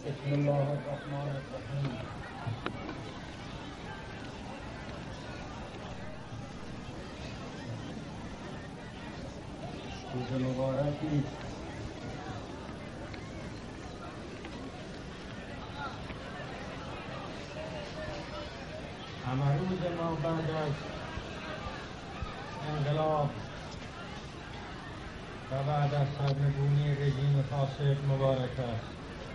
بسم الله الرحمن الرحیم. روز مبارکی همه روز ما بعد از انقلاب و بعد از سرنگونی رژیم فاسد مبارک است.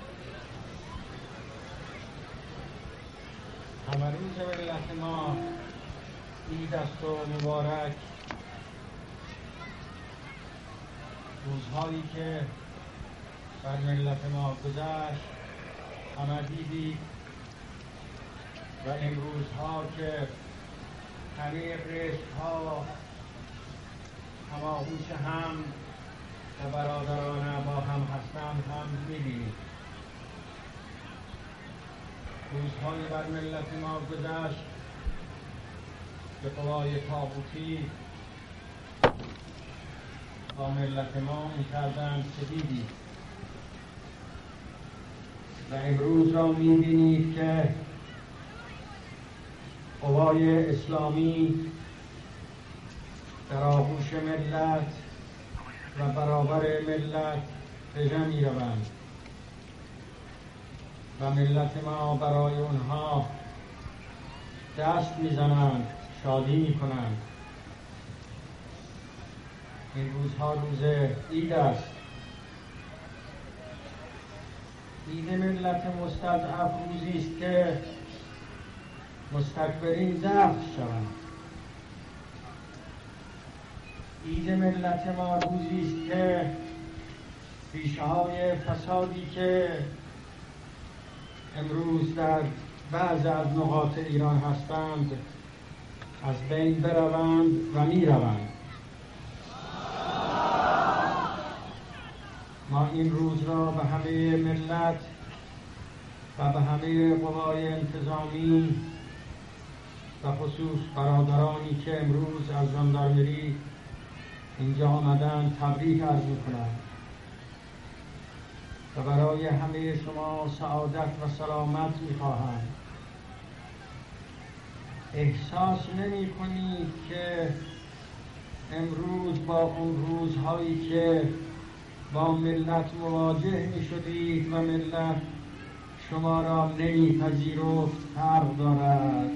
همه روز ملت ما عید است و مبارک. روزهایی که بر ملت ما گذشت همه دیدید و امروزها که همه رشت‌ها هماغوش هم و برادرانه با هم هستند هم می‌بینید. روزهایی بر ملت ما گذشت که قوای طاغوتی با ملت ما می‌کردند که دیدید و امروز را می‌بینید که قوای اسلامی در آغوش ملت و برابر ملت رژه می‌روند و ملت ما برای اونها دست می‌زنند، شادی می‌کنند. این روزها روز عید است، عید ملت مستضعف، روزی است که مستکبرین دفع شوند. عید ملت ما روزی است که ریشه‌های فسادی که امروز در بعض از نقاط ایران هستند از بین بروند و میروند. ما این روز را به همه ملت و به همه قوای انتظامی و خصوص برادرانی که امروز از ژاندارمری اینجا آمدن تبریک عرض می‌کنم و برای همه شما سعادت و سلامت می‌خواهم. احساس نمی‌کنید که امروز با اون روزهایی که با ملت مواجه می‌شدید و ملت شما را نمی‌پذیرفت فرق دارد؟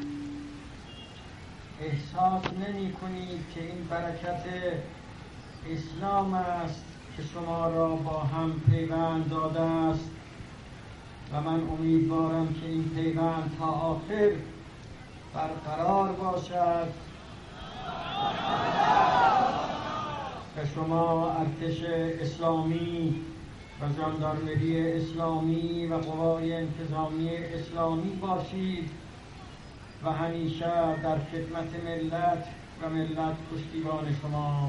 احساس نمی‌کنید که این برکت اسلام است که شما را با هم پیوند داده است و من امیدوارم که این پیوند تا آخر برقرار باشد و شما ارتش اسلامی و ژاندارمری اسلامی و قوای انتظامی اسلامی باشید و همیشه در خدمت ملت و ملت پشتیبان شما.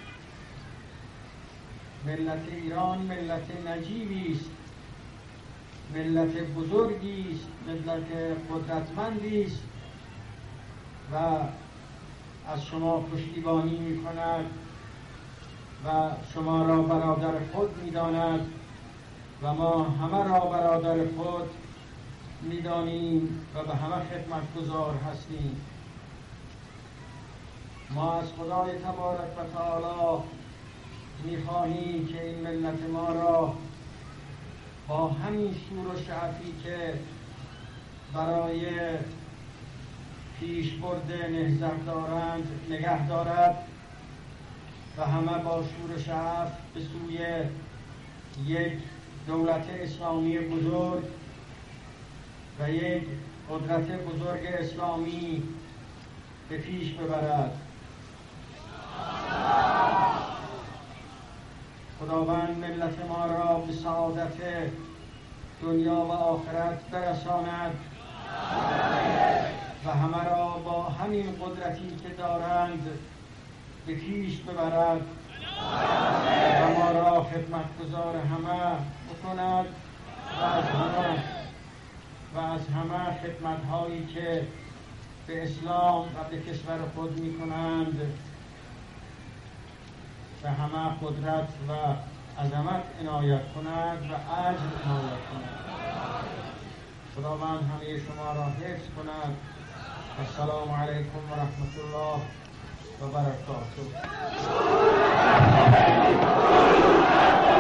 ملت ایران ملت نجیبی است، ملت بزرگی است، ملت قدرتمندی است و از شما پشتیبانی می‌کند و شما را برادر خود می‌داند و ما همه را برادر خود می‌دانیم و به همه خدمتگزار هستیم. ما از خدای تبارک و تعالی می‌خواهیم که این ملت ما را با همین شور و شعفی که برای پیشبرد نهضت دارند نگه دارد و همه با شور و شعف به سوی یک دولت اسلامی بزرگ و یک قدرت بزرگ اسلامی به پیش ببرد. خداوند ملت ما را به سعادت دنیا و آخرت برساند و همه را با همین قدرتی که دارند به پیش ببرد و ما را خدمتگزار همه بکند و از همه خدمت‌هایی که به اسلام و به کشور خود می‌کنند به همه قدرت و عظمت عنایت کند و اجر عنایت کند. خداوند همه شما را حفظ کند. السلام علیکم و رحمت الله و برکاته.